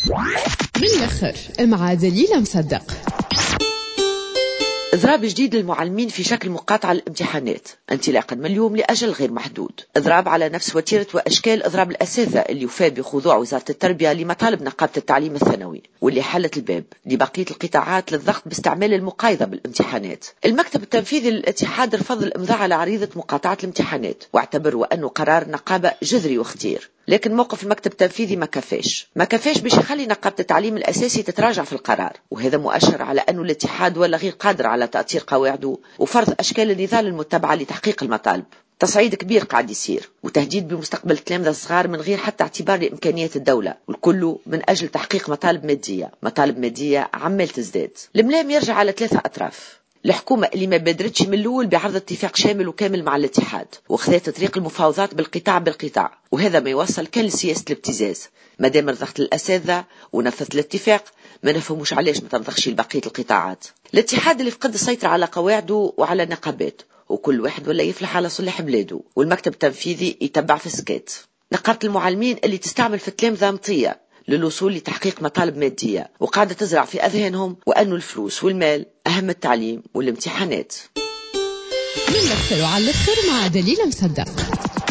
من الآخر مع دليل مصدق. إضراب جديد للمعلمين في شكل مقاطعة الامتحانات، انطلاقا من اليوم لأجل غير محدود. إضراب على نفس وتيرة وأشكال إضراب الأساتذة اللي يفاد بخضوع وزارة التربية لمطالب نقابة التعليم الثانوي، واللي حلت الباب لبقية القطاعات للضغط باستعمال المقايضة بالامتحانات. المكتب التنفيذي للاتحاد رفض الإمضاء على عريضة مقاطعة الامتحانات، واعتبر وأنه قرار نقابة جذري واختير. لكن موقف المكتب التنفيذي ما كفاش باش يخلي نقابة التعليم الأساسي تتراجع في القرار، وهذا مؤشر على أنه الاتحاد ولا غير قادر على تأطير قواعده وفرض أشكال النضال المتبعة لتحقيق المطالب. تصعيد كبير قاعد يصير، وتهديد بمستقبل التلامذة الصغار من غير حتى اعتبار لإمكانيات الدولة، والكل من أجل تحقيق مطالب مادية عمال تزداد. الملام يرجع على 3 أطراف: الحكومة اللي ما بادرتش من الأول بعرض اتفاق شامل وكامل مع الاتحاد، وخذت طريق المفاوضات بالقطاع، وهذا ما يوصل كان لسياسة الابتزاز. ما دام رضخت الأساتذة ونفذت الاتفاق، ما نفهموش علاش ما تنضخش لبقية القطاعات. الاتحاد اللي فقد السيطرة على قواعده وعلى النقابات، وكل واحد ولا يفلح على صلح بلاده، والمكتب التنفيذي يتبع في السكات. نقابة المعلمين اللي تستعمل في التلامذة مطية للوصول لتحقيق مطالب مادية، وقاعدة تزرع في أذهانهم وأنه الفلوس والمال أهم التعليم والامتحانات. من الآخر وعلى الآخر مع دليل مصدق.